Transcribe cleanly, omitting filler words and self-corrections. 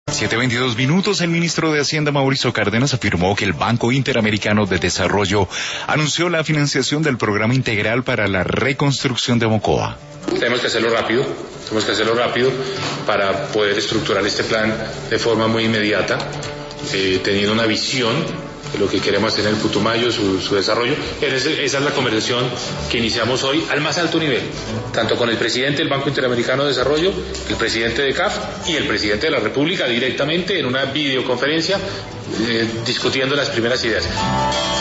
7:22. El ministro de Hacienda, Mauricio Cárdenas, afirmó que el Banco Interamericano de Desarrollo anunció la financiación del programa integral para la reconstrucción de Mocoa. Tenemos que hacerlo rápido para poder estructurar este plan de forma muy inmediata, teniendo una visión de lo que queremos hacer en el Putumayo, su desarrollo. Esa es la conversación que iniciamos hoy al más alto nivel, tanto con el presidente del Banco Interamericano de Desarrollo, el presidente de CAF y el presidente de la República directamente en una videoconferencia discutiendo las primeras ideas.